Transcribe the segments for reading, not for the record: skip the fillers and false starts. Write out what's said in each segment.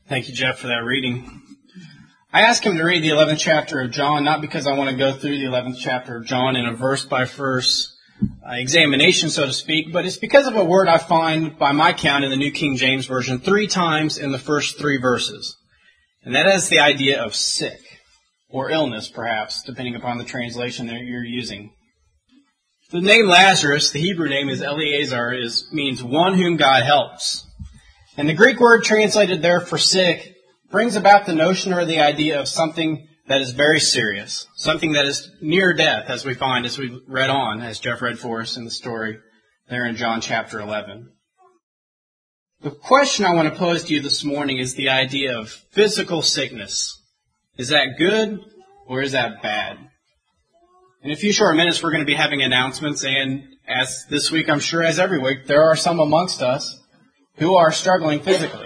Thank you, Jeff, for that reading. I asked him to read the 11th chapter of John, not because I want to go through the 11th chapter of John in a verse-by-verse examination, so to speak, but it's because of a word I find, by my count, in the New King James Version 3 times in the first 3 verses. And that is the idea of sick, or illness, perhaps, depending upon the translation that you're using. The name Lazarus, the Hebrew name is Eleazar, means one whom God helps. And the Greek word translated there for sick brings about the notion or the idea of something that is very serious, something that is near death, as we find as we read on, as Jeff read for us in the story there in John chapter 11. The question I want to pose to you this morning is the idea of physical sickness. Is that good or is that bad? In a few short minutes, we're going to be having announcements, and as this week, I'm sure as every week, there are some amongst us who are struggling physically.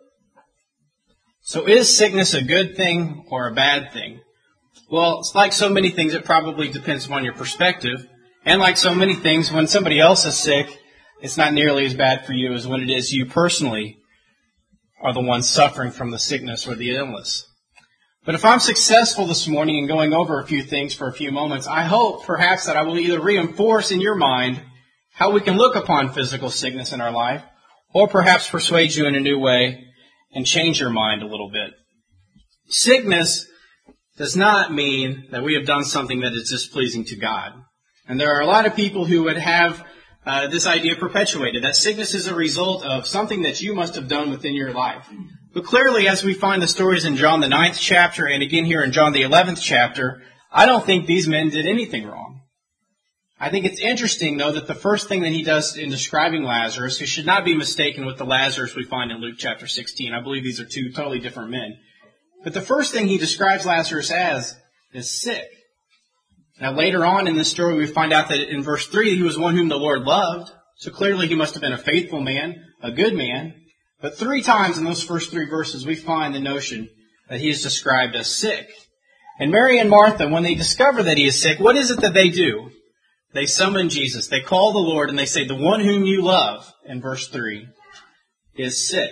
So is sickness a good thing or a bad thing? Well, it's like so many things, it probably depends upon your perspective. And like so many things, when somebody else is sick, it's not nearly as bad for you as when it is you personally are the one suffering from the sickness or the illness. But if I'm successful this morning in going over a few things for a few moments, I hope perhaps that I will either reinforce in your mind how we can look upon physical sickness in our life, or perhaps persuade you in a new way and change your mind a little bit. Sickness does not mean that we have done something that is displeasing to God. And there are a lot of people who would have this idea perpetuated, that sickness is a result of something that you must have done within your life. But clearly, as we find the stories in John the 9th chapter and again here in John the 11th chapter, I don't think these men did anything wrong. I think it's interesting, though, that the first thing that he does in describing Lazarus, who should not be mistaken with the Lazarus we find in Luke chapter 16. I believe these are two totally different men. But the first thing he describes Lazarus as is sick. Now, later on in this story, we find out that in verse 3, he was one whom the Lord loved. So clearly he must have been a faithful man, a good man. But 3 times in those first 3 verses, we find the notion that he is described as sick. And Mary and Martha, when they discover that he is sick, what is it that they do? They summon Jesus. They call the Lord and they say, the one whom you love, in verse 3, is sick.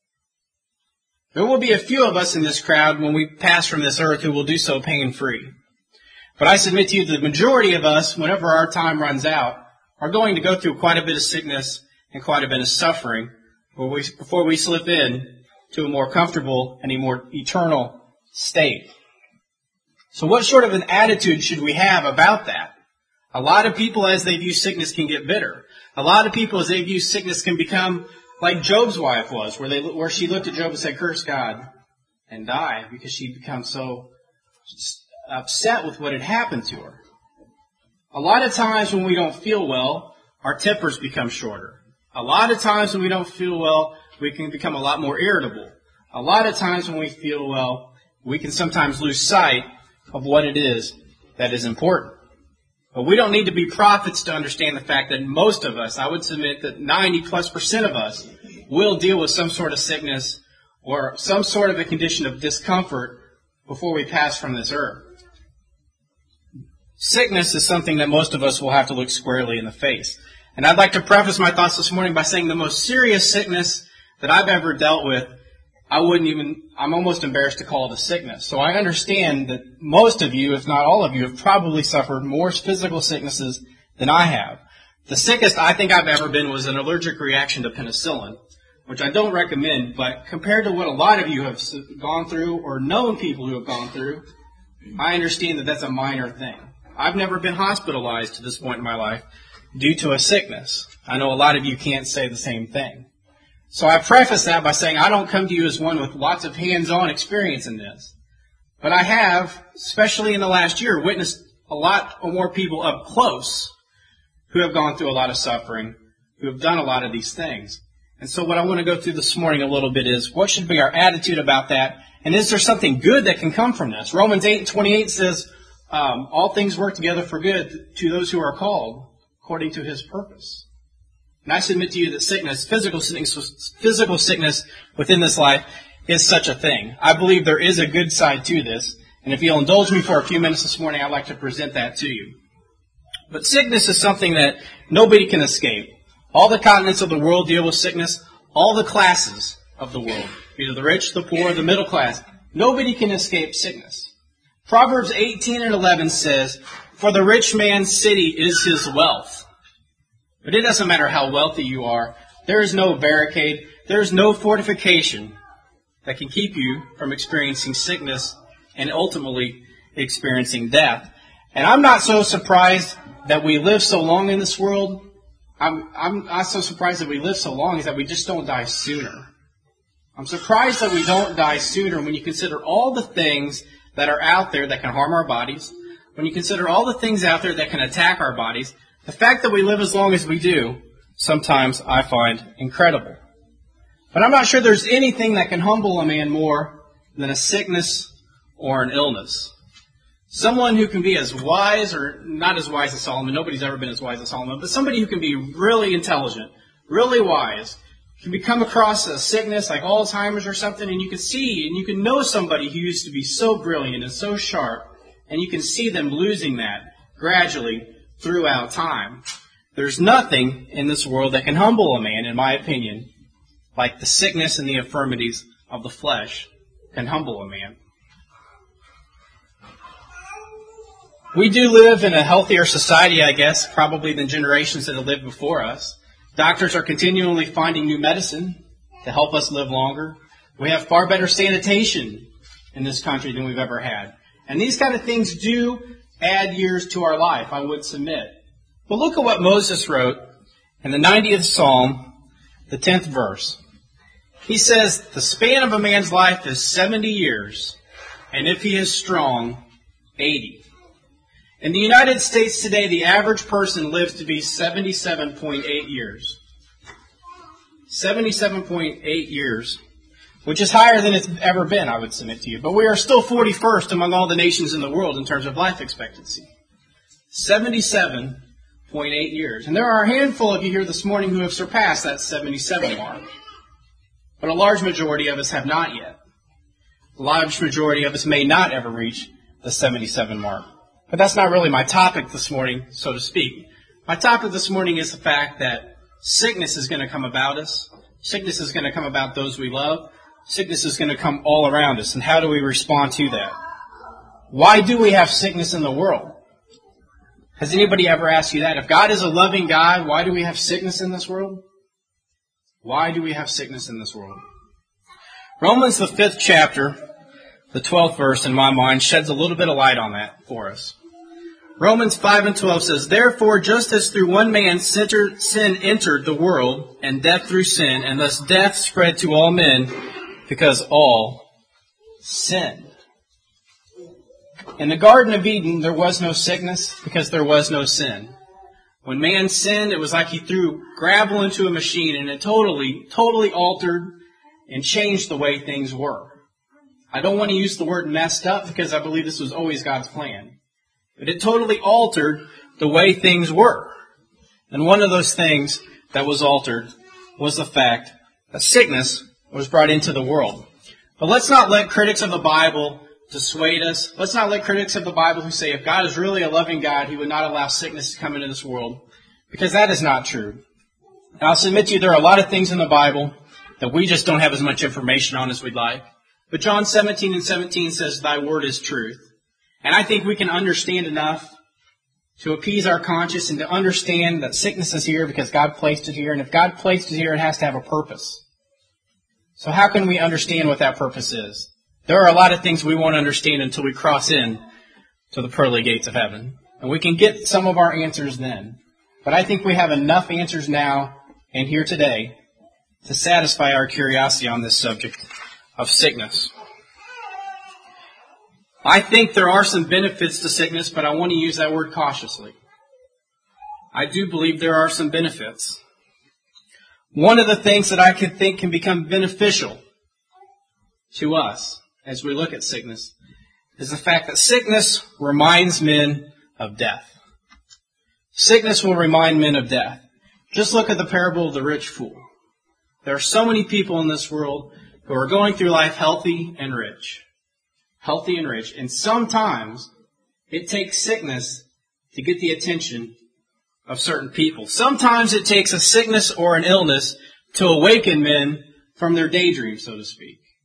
There will be a few of us in this crowd when we pass from this earth who will do so pain-free. But I submit to you, the majority of us, whenever our time runs out, are going to go through quite a bit of sickness and quite a bit of suffering before we slip in to a more comfortable and a more eternal state. So what sort of an attitude should we have about that? A lot of people, as they view sickness, can get bitter. A lot of people, as they view sickness, can become like Job's wife was, where she looked at Job and said, curse God and die, because she'd become so upset with what had happened to her. A lot of times when we don't feel well, our tempers become shorter. A lot of times when we don't feel well, we can become a lot more irritable. A lot of times when we feel well, we can sometimes lose sight of what it is that is important. But we don't need to be prophets to understand the fact that most of us, I would submit that 90+% of us, will deal with some sort of sickness or some sort of a condition of discomfort before we pass from this earth. Sickness is something that most of us will have to look squarely in the face. And I'd like to preface my thoughts this morning by saying the most serious sickness that I've ever dealt with, I'm almost embarrassed to call it a sickness. So I understand that most of you, if not all of you, have probably suffered more physical sicknesses than I have. The sickest I think I've ever been was an allergic reaction to penicillin, which I don't recommend, but compared to what a lot of you have gone through or known people who have gone through, I understand that that's a minor thing. I've never been hospitalized to this point in my life due to a sickness. I know a lot of you can't say the same thing. So I preface that by saying I don't come to you as one with lots of hands-on experience in this. But I have, especially in the last year, witnessed a lot more people up close who have gone through a lot of suffering, who have done a lot of these things. And so what I want to go through this morning a little bit is what should be our attitude about that, and is there something good that can come from this? Romans 8:28 says, all things work together for good to those who are called according to his purpose. And I submit to you that physical sickness within this life is such a thing. I believe there is a good side to this. And if you'll indulge me for a few minutes this morning, I'd like to present that to you. But sickness is something that nobody can escape. All the continents of the world deal with sickness. All the classes of the world Either the rich, the poor, the middle class. Nobody can escape sickness. Proverbs 18:11 says, "For the rich man's city is his wealth." But it doesn't matter how wealthy you are. There is no barricade. There is no fortification that can keep you from experiencing sickness and ultimately experiencing death. And I'm not so surprised that we live so long in this world. I'm not so surprised that we live so long is that we just don't die sooner. I'm surprised that we don't die sooner when you consider all the things that are out there that can harm our bodies, when you consider all the things out there that can attack our bodies. The fact that we live as long as we do, sometimes I find incredible. But I'm not sure there's anything that can humble a man more than a sickness or an illness. Someone who can be as wise, or not as wise as Solomon, nobody's ever been as wise as Solomon, but somebody who can be really intelligent, really wise, can come across a sickness like Alzheimer's or something, and you can see, and you can know somebody who used to be so brilliant and so sharp, and you can see them losing that gradually throughout time. There's nothing in this world that can humble a man, in my opinion, like the sickness and the infirmities of the flesh can humble a man. We do live in a healthier society, I guess, probably than generations that have lived before us. Doctors are continually finding new medicine to help us live longer. We have far better sanitation in this country than we've ever had. And these kind of things do add years to our life, I would submit. But look at what Moses wrote in the 90th Psalm, the 10th verse. He says, "The span of a man's life is 70 years, and if he is strong, 80. In the United States today, the average person lives to be 77.8 years. 77.8 years, which is higher than it's ever been, I would submit to you. But we are still 41st among all the nations in the world in terms of life expectancy. 77.8 years. And there are a handful of you here this morning who have surpassed that 77 mark. But a large majority of us have not yet. A large majority of us may not ever reach the 77 mark. But that's not really my topic this morning, so to speak. My topic this morning is the fact that sickness is going to come about us. Sickness is going to come about those we love. Sickness is going to come all around us. And how do we respond to that? Why do we have sickness in the world? Has anybody ever asked you that? If God is a loving God, why do we have sickness in this world? Why do we have sickness in this world? Romans, the 5th chapter, the 12th verse, in my mind, sheds a little bit of light on that for us. Romans 5:12 says, "Therefore, just as through one man sin entered the world, and death through sin, and thus death spread to all men, because all sinned." In the Garden of Eden, there was no sickness because there was no sin. When man sinned, it was like he threw gravel into a machine, and it totally altered and changed the way things were. I don't want to use the word messed up because I believe this was always God's plan. But it totally altered the way things were. And one of those things that was altered was the fact that sickness was brought into the world. But let's not let critics of the Bible dissuade us. Let's not let critics of the Bible who say if God is really a loving God, He would not allow sickness to come into this world. Because that is not true. And I'll submit to you there are a lot of things in the Bible that we just don't have as much information on as we'd like. But John 17:17 says, "Thy word is truth." And I think we can understand enough to appease our conscience and to understand that sickness is here because God placed it here. And if God placed it here, it has to have a purpose. So how can we understand what that purpose is? There are a lot of things we won't understand until we cross in to the pearly gates of heaven. And we can get some of our answers then. But I think we have enough answers now and here today to satisfy our curiosity on this subject of sickness. I think there are some benefits to sickness, but I want to use that word cautiously. I do believe there are some benefits. One of the things that I could think can become beneficial to us as we look at sickness is the fact that sickness reminds men of death. Sickness will remind men of death. Just look at the parable of the rich fool. There are so many people in this world who are going through life healthy and rich. Healthy and rich. And sometimes it takes sickness to get the attention of certain people. Sometimes it takes a sickness or an illness to awaken men from their daydream, so to speak.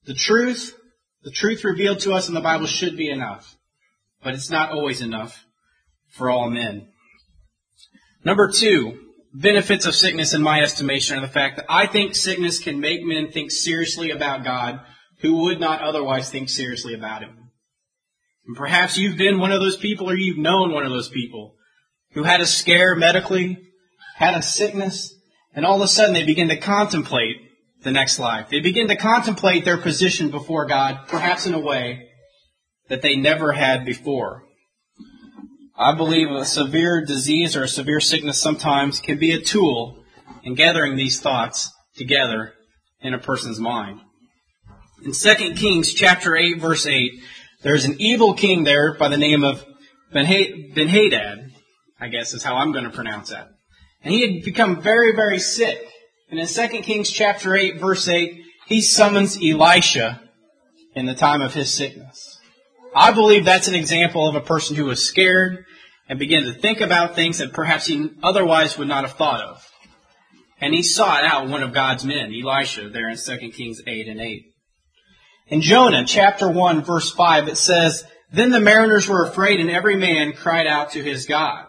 The truth revealed to us in the Bible should be enough, but it's not always enough for all men. Number 2, benefits of sickness in my estimation are the fact that I think sickness can make men think seriously about God who would not otherwise think seriously about Him. And perhaps you've been one of those people, or you've known one of those people who had a scare medically, had a sickness, and all of a sudden they begin to contemplate the next life. They begin to contemplate their position before God, perhaps in a way that they never had before. I believe a severe disease or a severe sickness sometimes can be a tool in gathering these thoughts together in a person's mind. In 2 Kings chapter 8, verse 8, there's an evil king there by the name of Ben-Hadad, I guess is how I'm going to pronounce that. And he had become very, very sick. And in 2 Kings chapter 8, verse 8, he summons Elisha in the time of his sickness. I believe that's an example of a person who was scared and began to think about things that perhaps he otherwise would not have thought of. And he sought out one of God's men, Elisha, there in 2 Kings 8 and 8. In Jonah chapter 1, verse 5, it says, "Then the mariners were afraid, and every man cried out to his God."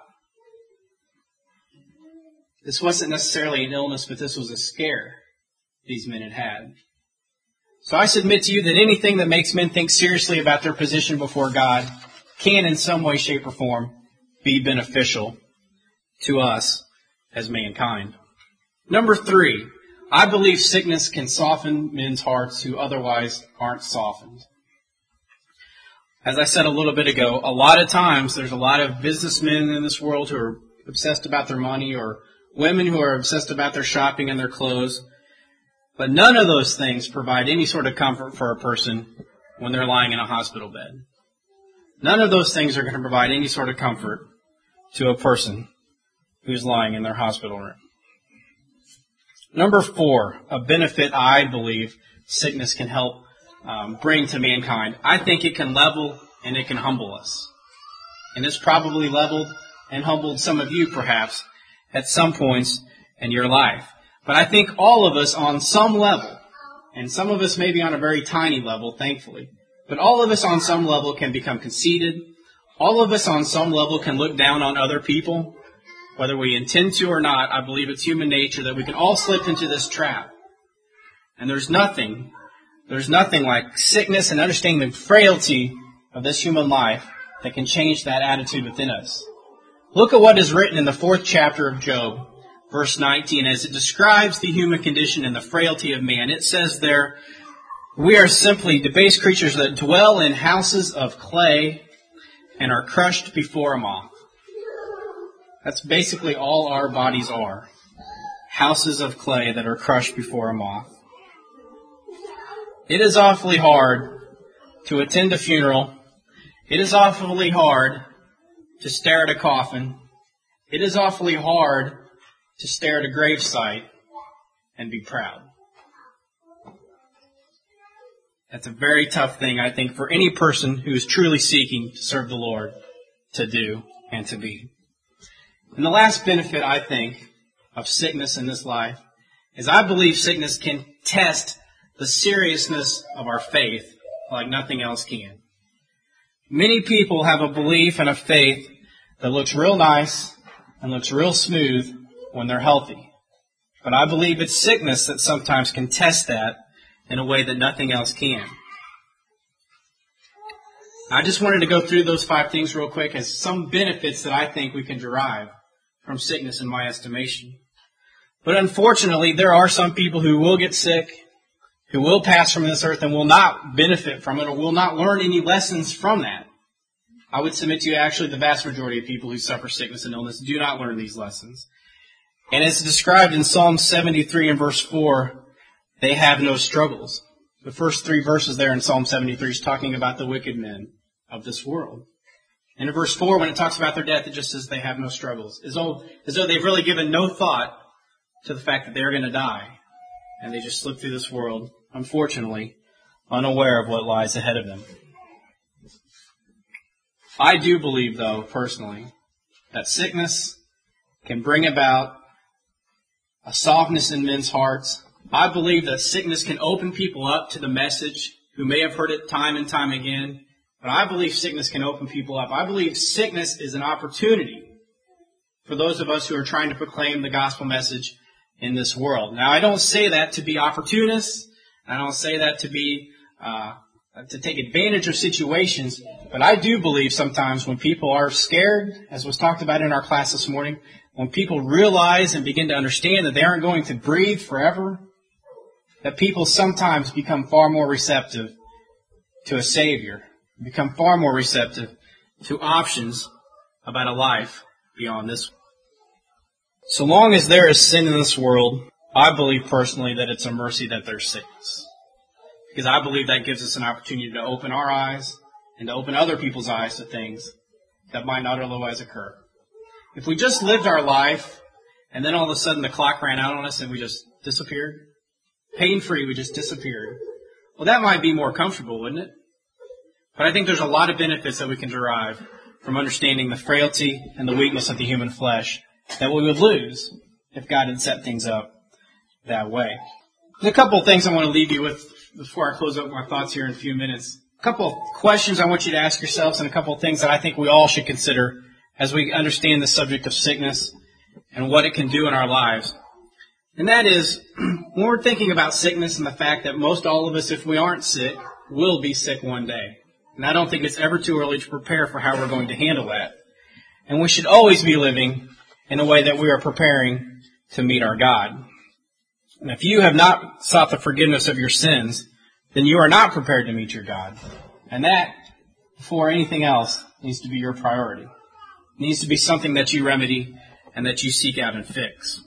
This wasn't necessarily an illness, but this was a scare these men had had. So I submit to you that anything that makes men think seriously about their position before God can in some way, shape, or form be beneficial to us as mankind. Number 3, I believe sickness can soften men's hearts who otherwise aren't softened. As I said a little bit ago, a lot of times there's a lot of businessmen in this world who are obsessed about their money, or women who are obsessed about their shopping and their clothes. But none of those things provide any sort of comfort for a person when they're lying in a hospital bed. None of those things are going to provide any sort of comfort to a person who's lying in their hospital room. Number 4, a benefit I believe sickness can help bring to mankind. I think it can level and it can humble us. And it's probably leveled and humbled some of you perhaps at some points in your life. But I think all of us on some level, and some of us maybe on a very tiny level, thankfully, but all of us on some level can become conceited. All of us on some level can look down on other people, whether we intend to or not. I believe it's human nature that we can all slip into this trap. And there's nothing like sickness and understanding the frailty of this human life that can change that attitude within us. Look at what is written in the 4th chapter of Job, verse 19, as it describes the human condition and the frailty of man. It says there, "We are simply debased creatures that dwell in houses of clay and are crushed before a moth." That's basically all our bodies are. Houses of clay that are crushed before a moth. It is awfully hard to attend a funeral. It is awfully hard to stare at a coffin. It is awfully hard to stare at a gravesite and be proud. That's a very tough thing, I think, for any person who is truly seeking to serve the Lord to do and to be. And the last benefit, I think, of sickness in this life is I believe sickness can test the seriousness of our faith like nothing else can. Many people have a belief and a faith that looks real nice and looks real smooth when they're healthy. But I believe it's sickness that sometimes can test that in a way that nothing else can. I just wanted to go through those 5 things real quick as some benefits that I think we can derive from sickness in my estimation. But unfortunately, there are some people who will get sick, who will pass from this earth and will not benefit from it or will not learn any lessons from that. I would submit to you actually the vast majority of people who suffer sickness and illness do not learn these lessons. And as described in Psalm 73 and verse 4, they have no struggles. The first 3 verses there in Psalm 73 is talking about the wicked men of this world. And in verse 4, when it talks about their death, it just says they have no struggles. As though they've really given no thought to the fact that they're going to die. And they just slip through this world, unfortunately, unaware of what lies ahead of them. I do believe, though, personally, that sickness can bring about a softness in men's hearts, I believe that sickness can open people up to the message who may have heard it time and time again, but I believe sickness can open people up. I believe sickness is an opportunity for those of us who are trying to proclaim the gospel message in this world. Now, I don't say that to be opportunists. I don't say that to be to take advantage of situations, but I do believe sometimes when people are scared, as was talked about in our class this morning, when people realize and begin to understand that they aren't going to breathe forever, that people sometimes become far more receptive to a Savior, become far more receptive to options about a life beyond this one. So long as there is sin in this world, I believe personally that it's a mercy that there's sickness. Because I believe that gives us an opportunity to open our eyes and to open other people's eyes to things that might not otherwise occur. If we just lived our life and then all of a sudden the clock ran out on us and we just disappeared, pain-free, we just disappeared, well, that might be more comfortable, wouldn't it? But I think there's a lot of benefits that we can derive from understanding the frailty and the weakness of the human flesh that we would lose if God had set things up that way. There's a couple of things I want to leave you with before I close up my thoughts here in a few minutes. A couple of questions I want you to ask yourselves and a couple of things that I think we all should consider as we understand the subject of sickness and what it can do in our lives. And that is, when we're thinking about sickness and the fact that most all of us, if we aren't sick, will be sick one day. And I don't think it's ever too early to prepare for how we're going to handle that. And we should always be living in a way that we are preparing to meet our God. And if you have not sought the forgiveness of your sins, then you are not prepared to meet your God. And that, before anything else, needs to be your priority. It needs to be something that you remedy and that you seek out and fix.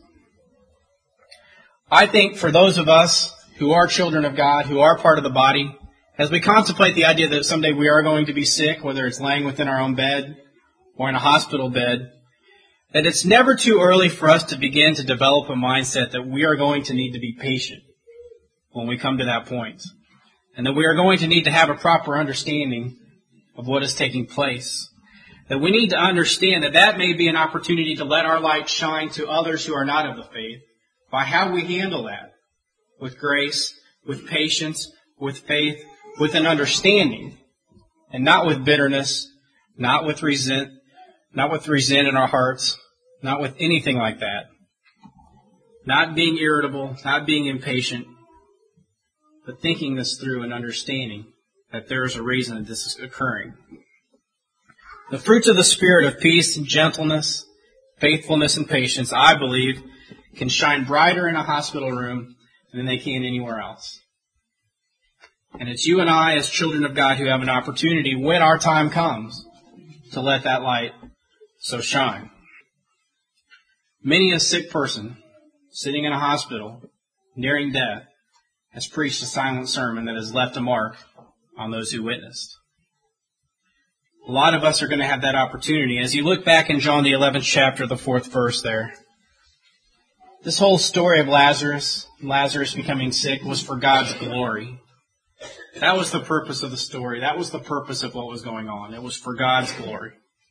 I think for those of us who are children of God, who are part of the body, as we contemplate the idea that someday we are going to be sick, whether it's laying within our own bed or in a hospital bed, that it's never too early for us to begin to develop a mindset that we are going to need to be patient when we come to that point. And that we are going to need to have a proper understanding of what is taking place. That we need to understand that that may be an opportunity to let our light shine to others who are not of the faith by how we handle that. With grace, with patience, with faith, with an understanding. And not with bitterness, not with resent in our hearts, not with anything like that. Not being irritable, not being impatient, but thinking this through and understanding that there is a reason that this is occurring. The fruits of the Spirit of peace and gentleness, faithfulness and patience, I believe, can shine brighter in a hospital room than they can anywhere else. And it's you and I as children of God who have an opportunity when our time comes to let that light so shine. Many a sick person sitting in a hospital nearing death has preached a silent sermon that has left a mark on those who witnessed. A lot of us are going to have that opportunity. As you look back in John the 11th chapter, the 4th verse there, this whole story of Lazarus becoming sick was for God's glory. That was the purpose of the story. That was the purpose of what was going on. It was for God's glory.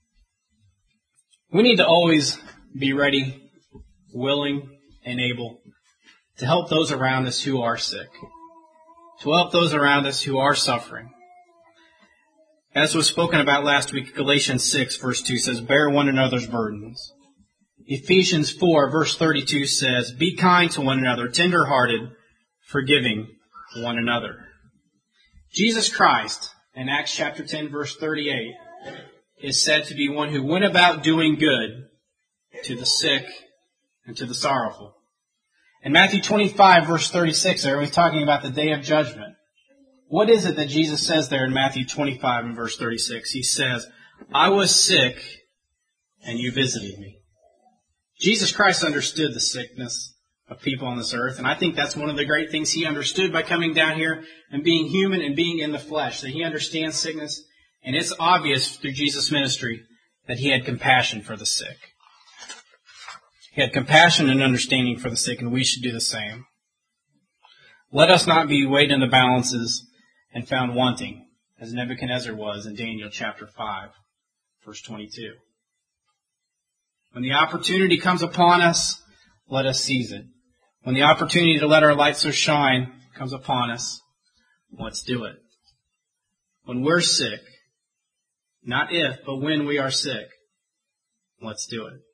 We need to always be ready, willing, and able to help those around us who are sick, to help those around us who are suffering. As was spoken about last week, Galatians 6, verse 2 says, bear one another's burdens. Ephesians 4, verse 32 says, be kind to one another, tender-hearted, forgiving one another. Jesus Christ, in Acts chapter 10, verse 38, is said to be one who went about doing good to the sick and to the sorrowful. In Matthew 25, verse 36, there we're talking about the day of judgment. What is it that Jesus says there in Matthew 25 and verse 36? He says, I was sick and you visited me. Jesus Christ understood the sickness of people on this earth, and I think that's one of the great things he understood by coming down here and being human and being in the flesh, that he understands sickness, and it's obvious through Jesus' ministry that he had compassion for the sick. He had compassion and understanding for the sick, and we should do the same. Let us not be weighed in the balances and found wanting, as Nebuchadnezzar was in Daniel chapter 5, verse 22. When the opportunity comes upon us, let us seize it. When the opportunity to let our light so shine comes upon us, let's do it. When we're sick, not if, but when we are sick, let's do it.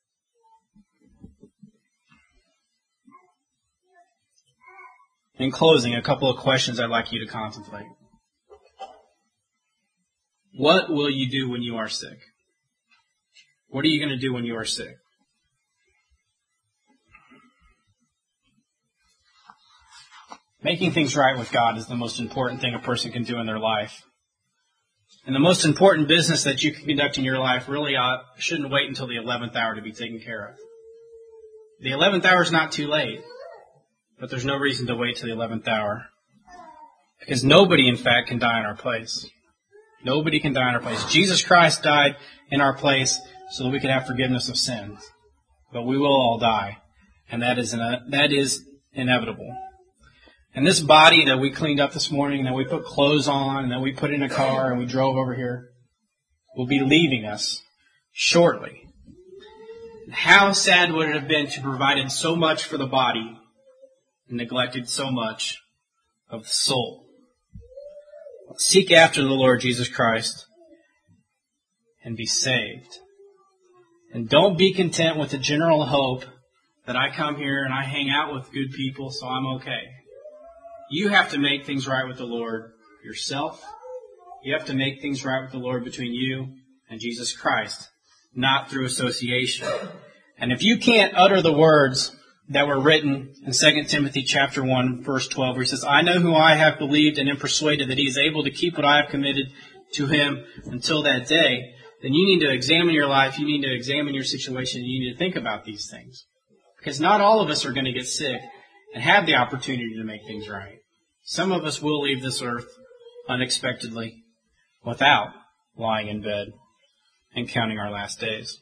In closing, a couple of questions I'd like you to contemplate. What will you do when you are sick? What are you going to do when you are sick? Making things right with God is the most important thing a person can do in their life. And the most important business that you can conduct in your life really shouldn't wait until the 11th hour to be taken care of. The 11th hour is not too late, but there's no reason to wait till the 11th hour. Because nobody, in fact, can die in our place. Nobody can die in our place. Jesus Christ died in our place so that we could have forgiveness of sins. But we will all die. And that is inevitable. And this body that we cleaned up this morning, that we put clothes on, and that we put in a car, and we drove over here, will be leaving us shortly. How sad would it have been to have provided so much for the body and neglected so much of the soul? Seek after the Lord Jesus Christ and be saved. And don't be content with the general hope that I come here and I hang out with good people, so I'm okay. You have to make things right with the Lord yourself. You have to make things right with the Lord between you and Jesus Christ, not through association. And if you can't utter the words that were written in 2 Timothy chapter 1, verse 12, where he says, I know who I have believed and am persuaded that he is able to keep what I have committed to him until that day, then you need to examine your life, you need to examine your situation, you need to think about these things. Because not all of us are going to get sick and have the opportunity to make things right. Some of us will leave this earth unexpectedly without lying in bed and counting our last days.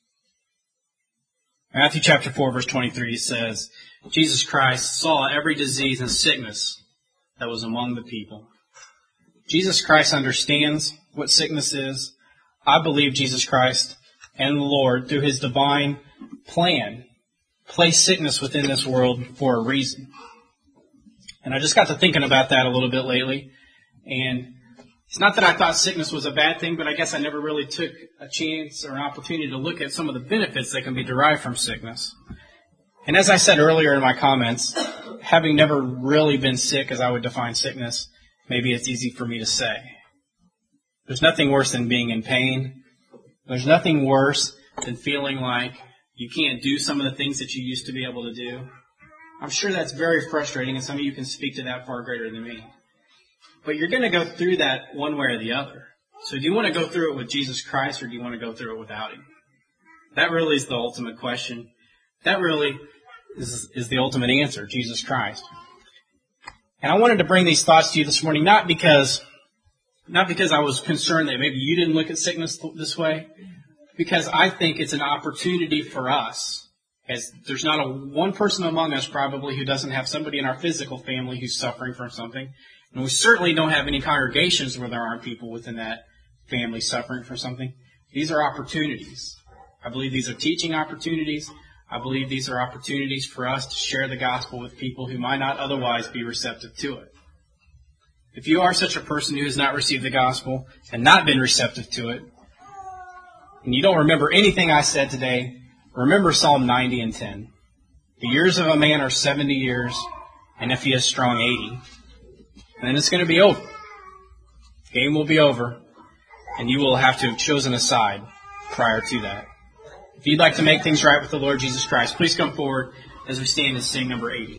Matthew chapter 4, verse 23 says, Jesus Christ saw every disease and sickness that was among the people. Jesus Christ understands what sickness is. I believe Jesus Christ and the Lord, through his divine plan, placed sickness within this world for a reason. And I just got to thinking about that a little bit lately. And it's not that I thought sickness was a bad thing, but I guess I never really took a chance or an opportunity to look at some of the benefits that can be derived from sickness. And as I said earlier in my comments, having never really been sick as I would define sickness, maybe it's easy for me to say. There's nothing worse than being in pain. There's nothing worse than feeling like you can't do some of the things that you used to be able to do. I'm sure that's very frustrating, and some of you can speak to that far greater than me. But you're going to go through that one way or the other. So do you want to go through it with Jesus Christ, or do you want to go through it without him? That really is the ultimate question. That really is the ultimate answer, Jesus Christ. And I wanted to bring these thoughts to you this morning, not because I was concerned that maybe you didn't look at sickness this way, because I think it's an opportunity for us. As there's not one person among us probably who doesn't have somebody in our physical family who's suffering from something. And we certainly don't have any congregations where there aren't people within that family suffering from something. These are opportunities. I believe these are teaching opportunities. I believe these are opportunities for us to share the gospel with people who might not otherwise be receptive to it. If you are such a person who has not received the gospel and not been receptive to it, and you don't remember anything I said today, remember Psalm 90 and 10. The years of a man are 70 years, and if he is strong, 80. And then it's going to be over. The game will be over, and you will have to have chosen a side prior to that. If you'd like to make things right with the Lord Jesus Christ, please come forward as we stand and sing number 80.